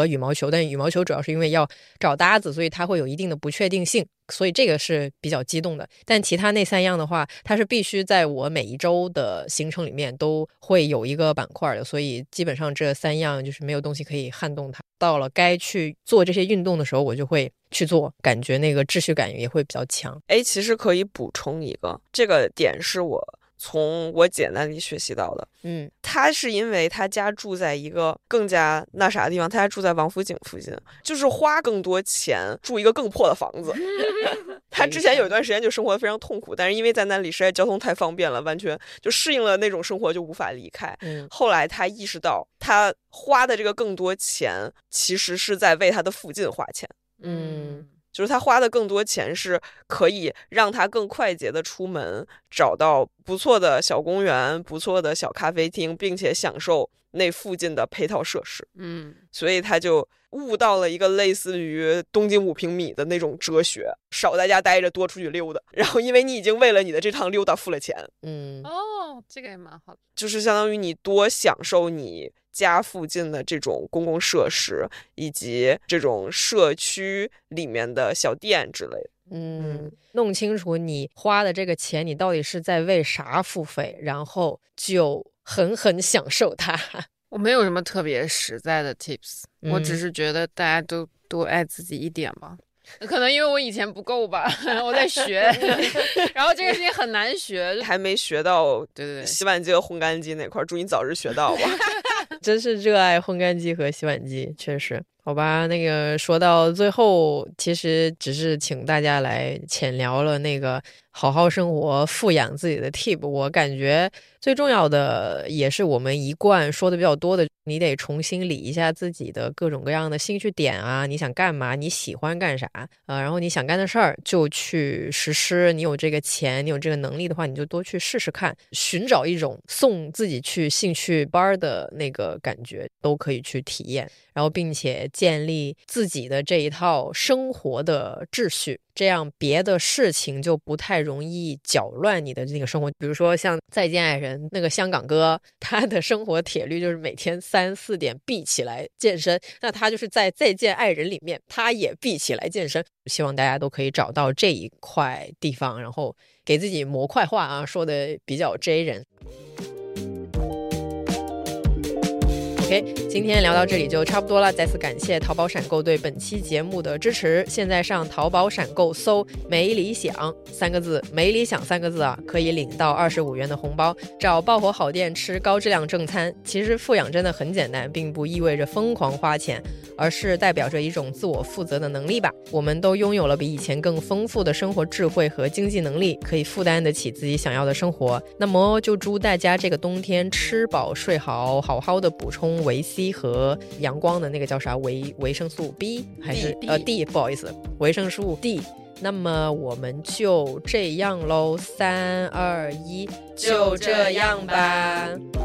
Speaker 1: 和羽毛球，但羽毛球主要是因为要找搭子，所以它会有一定的不确定性，所以这个是比较激动的。但其他那三样的话，它是必须在我每一周的行程里面都会有一个板块的，所以基本上这三样就是没有东西可以撼动它。到了该去做这些运动的时候，我就会去做，感觉那个秩序感也会比较强。
Speaker 3: 哎，其实可以补充一个，这个点是我从我姐那里学习到的。
Speaker 1: 嗯，
Speaker 3: 她是因为她家住在一个更加那啥的地方，她家住在王府井附近，就是花更多钱住一个更破的房子。她之前有一段时间就生活得非常痛苦，但是因为在那里实在交通太方便了，完全就适应了那种生活，就无法离开。
Speaker 1: 嗯，
Speaker 3: 后来她意识到，她花的这个更多钱其实是在为她的附近花钱。
Speaker 1: 嗯，
Speaker 3: 就是他花的更多钱是可以让他更快捷的出门，找到不错的小公园、不错的小咖啡厅，并且享受那附近的配套设施。
Speaker 2: 嗯，
Speaker 3: 所以他就悟到了一个类似于东京五平米的那种哲学，少在家待着，多出去溜达。然后因为你已经为了你的这趟溜达付了钱，
Speaker 1: 嗯，
Speaker 2: 哦，这个也蛮好的，
Speaker 3: 就是相当于你多享受你家附近的这种公共设施以及这种社区里面的小店之类的。
Speaker 1: 嗯，弄清楚你花的这个钱你到底是在为啥付费，然后就狠狠享受它。
Speaker 2: 我没有什么特别实在的 tips、嗯、我只是觉得大家都多爱自己一点吧。可能因为我以前不够吧，我在学，然后这个事情很难学，
Speaker 3: 还没学到
Speaker 2: 对对对
Speaker 3: 洗碗机和烘干机那块，祝你早日学到吧。
Speaker 1: 真是热爱烘干机和洗碗机，确实。好吧，那个说到最后，其实只是请大家来浅聊了那个好好生活、富养自己的 tip。我感觉最重要的也是我们一贯说的比较多的，你得重新理一下自己的各种各样的兴趣点啊，你想干嘛，你喜欢干啥，呃，然后你想干的事儿就去实施。你有这个钱，你有这个能力的话，你就多去试试看，寻找一种送自己去兴趣班的那个感觉，都可以去体验。然后并且建立自己的这一套生活的秩序，这样别的事情就不太容易搅乱你的那个生活。比如说像再见爱人那个香港哥，他的生活铁律就是每天三四点必起来健身，那他就是在再见爱人里面他也必起来健身。希望大家都可以找到这一块地方，然后给自己模块化啊，说的比较 J 人。OK， 今天聊到这里就差不多了，再次感谢淘宝闪购对本期节目的支持。现在上淘宝闪购搜没理想三个字，没理想三个字啊，可以领到二十五元的红包，找爆火好店吃高质量正餐。其实富养真的很简单，并不意味着疯狂花钱，而是代表着一种自我负责的能力吧。我们都拥有了比以前更丰富的生活智慧和经济能力，可以负担得起自己想要的生活。那么就祝大家这个冬天吃饱睡好，好好的补充维 C 和阳光的那个叫啥维维生素 B 还是
Speaker 2: D,
Speaker 1: 呃 D 不好意思，维生素 D。那么我们就这样喽，三二一，就这样吧。